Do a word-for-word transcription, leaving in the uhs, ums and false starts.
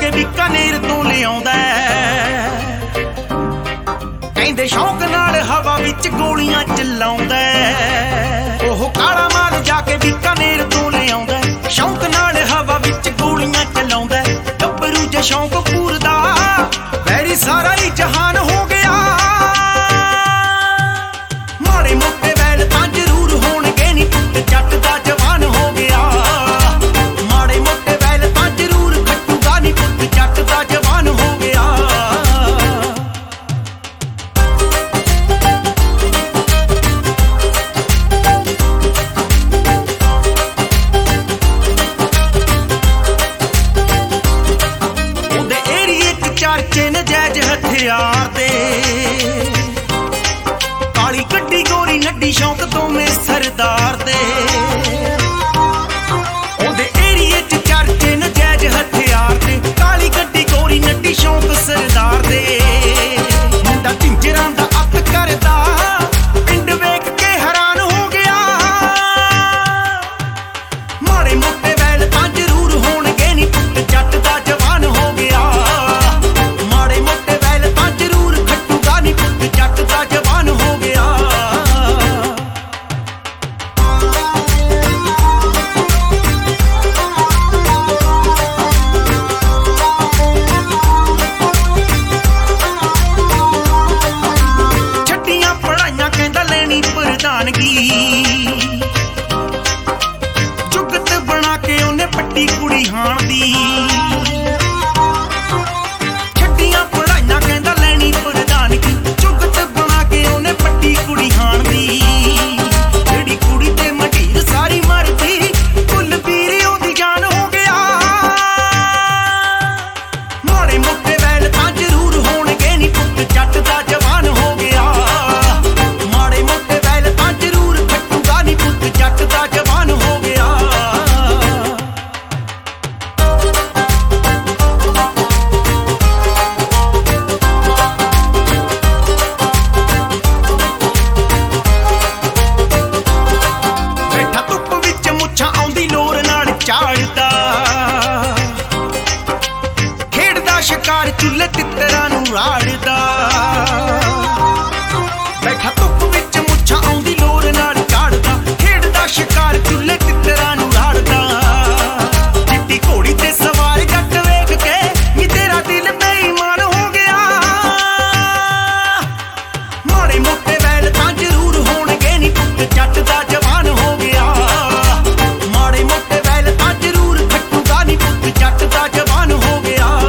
ਕੇ बीकानेर ਤੋਂ ਲਿਆਉਂਦਾ। ਕਹਿੰਦੇ ਸ਼ੌਂਕ ਨਾਲ ਹਵਾ ਵਿੱਚ ਗੋਲੀਆਂ ਚਲਾਉਂਦਾ। ਉਹ ਕਾਲਾ ਮਾਲ ਜਾ ਕੇ बीकानेर ਤੋਂ ਲਿਆਉਂਦਾ। ਸ਼ੌਂਕ ਨਾਲ ਹਵਾ ਵਿੱਚ ਗੋਲੀਆਂ ਚਲਾਉਂਦਾ। ਗੱਭਰੂ ਜੇ ਸ਼ੌਂਕ ਪੂਰਦਾ ਵੈਰੀ ਸਾਰਾ ਹੀ ਜਹਾਨ ਹੋ ਗਿਆ। ਮਾੜੇ ਮੋਟੇ ਵੈਲ ਤਾਂ ਜ਼ਰੂਰ ਹੋਣਗੇ ਨੀ ਪੁੱਤ ਜੱਟ ਦਾ ਜਵਾਨ ਹੋ ਗਿਆ। ਮਾੜੇ ਮੋਟੇ ਵੈਲ ਤਾਂ ਜ਼ਰੂਰ ਖੱਟੂਗਾ ਨੀ ਪੁੱਤ ਜੱਟ ਦਾ ਜਵਾਨ ਹੋ ਗਿਆ। ਉਹਦੇ ਏਰੀਏ 'ਚ ਚਰਚੇ ਨਜਾਇਜ਼ ਹਥਿਆਰ ਦੇ। ਕਾਲੀ ਗੱਡੀ ਗੋਰੀ ਨੱਡੀ ਸ਼ੌਂਕ ਤੋਂ ਮੇ ਸਰਦਾਰ ਦੇ। ਉਹਦੇ ਏਰੀਏ 'ਚ ਚਰਚੇ ਨਜਾਇਜ਼ ਹਥਿਆਰ ਦੇ। ਕਾਲੀ ਗੱਡੀ ਗੋਰੀ ਨੱਡੀ ਸ਼ੌਂਕ ਸਰਦਾਰ ਦੇ। ਮੁੰਡਾ ਝਿੰਜਰਾਂ ਦਾ ਅੱਤ ਕਰਦਾ ਪਿੰਡ ਵੇਖ ਕੇ ਹੈਰਾਨ ਹੋ ਗਿਆ। ਮਾੜੇ ਮੋਟੇ ਵੈਲ ਤਾਂ ਜ਼ਰੂਰ ਹੋਣਗੇ ਨੀ ਪੁੱਤ ਜੱਟ ਦਾ ਜਵਾਨ ਹੋ ਗਿਆ। ਮਾੜੇ ਮੋਟੇ ਵੈਲ ਤਾਂ ਜ਼ਰੂਰ ਖੱਟੂਗਾ ਨੀ ਪੁੱਤ ਜੱਟ ਦਾ ਜਵਾਨ ਹੋ ਗਿਆ। ਛੱਡੀਆਂ ਪੜਾਈਆਂ ਕਹਿੰਦਾ ਲੈਣੀ ਪ੍ਰਧਾਨਗੀ। ਜੁਗਤ ਬਣਾ ਕੇ ਉਹਨੇ ਪੱਟੀ ਕੁੜੀ ਹਾਣ ਦੀ। ਛੱਡੀਆਂ ਪੜਾਈਆਂ ਕਹਿੰਦਾ ਲੈਣੀ ਪ੍ਰਧਾਨਗੀ। ਜੁਗਤ ਬਣਾ ਕੇ ਉਹਨੇ ਪੱਟੀ ਕੁੜੀ ਹਾਣ ਦੀ। ਜਿਹੜੀ ਕੁੜੀ ਤੇ ਮੰਡੀਰ ਸਾਰੀ ਮਰਦੀ ਕੁਲਬੀਰ ਉਹਦੀ ਜਾਨ ਹੋ ਗਿਆ। ਮਾੜੇ ਮੋਟੇ ਵੈਲ ਤਾਂ ਜ਼ਰੂਰ ਹੋਣਗੇ ਨੀ ਪੁੱਤ ਜੱਟ ਦਾ ਜਵਾਨ ਹੋ ਗਿਆ। ਮਾੜੇ ਮੋਟੇ ਵੈਲ ਤਾਂ ਜ਼ਰੂਰ ਖੱਟੂਗਾ ਨੀ ਪੁੱਤ ਜੱਟ ਦਾ ਜਵਾਨ ਹੋ ਗਿਆ। ਬੈਠਾ ਧੁੱਪ ਵਿੱਚ ਮੁੱਛਾਂ ਆਉਂਦੀ ਲੋਰ ਨਾਲ ਝਾੜਦਾ। ਖੇਡਦਾ ਸ਼ਿਕਾਰ ਚੁੱਲ੍ਹੇ ਤਿੱਤਰਾਂ ਨੂੰ ਰਾੜਦਾ। ਬੈਠਾ ਧੁੱਪ ਵਿੱਚ ਮੁੱਛਾਂ ਆਉਂਦੀ ਲੋਰ ਨਾਲ ਝਾੜਦਾ। ਖੇਡਦਾ ਸ਼ਿਕਾਰ ਚੁੱਲ੍ਹੇ ਤਿੱਤਰਾਂ ਨੂੰ ਰਾੜਦਾ। ਚਿੱਟੀ ਘੋੜੀ ਤੇ ਸਵਾਰ ਜੱਟ ਵੇਖ ਕੇ ਨੀ ਤੇਰਾ ਦਿਲ ਬੇਈਮਾਨ ਹੋ ਗਿਆ। ਮਾੜੇ ਮੋਟੇ ਵੈਲ ਤਾਂ ਜ਼ਰੂਰ ਹੋਣਗੇ ਨੀ ਪੁੱਤ ਜੱਟ ਦਾ ਜਵਾਨ ਹੋ ਗਿਆ। ਮਾੜੇ ਮੋਟੇ ਵੈਲ ਤਾਂ ਜ਼ਰੂਰ ਖੱਟੂਗਾ ਨੀ ਪੁੱਤ ਜੱਟ ਦਾ ਜਵਾਨ ਹੋ ਗਿਆ।